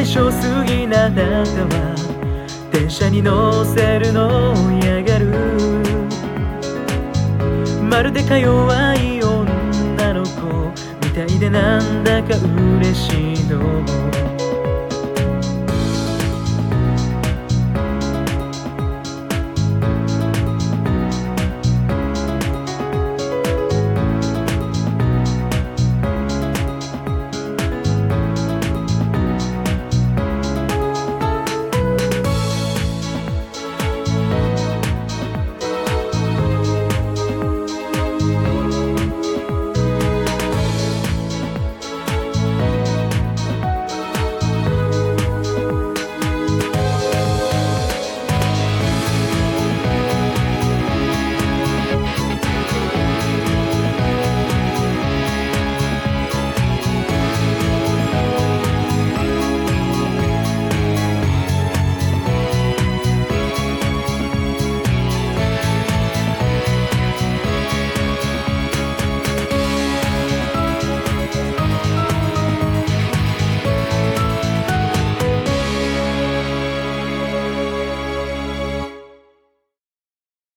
性すぎなあなたは電車に乗せるのを嫌がる。まるでか弱い女の子みたいでなんだか嬉しいの。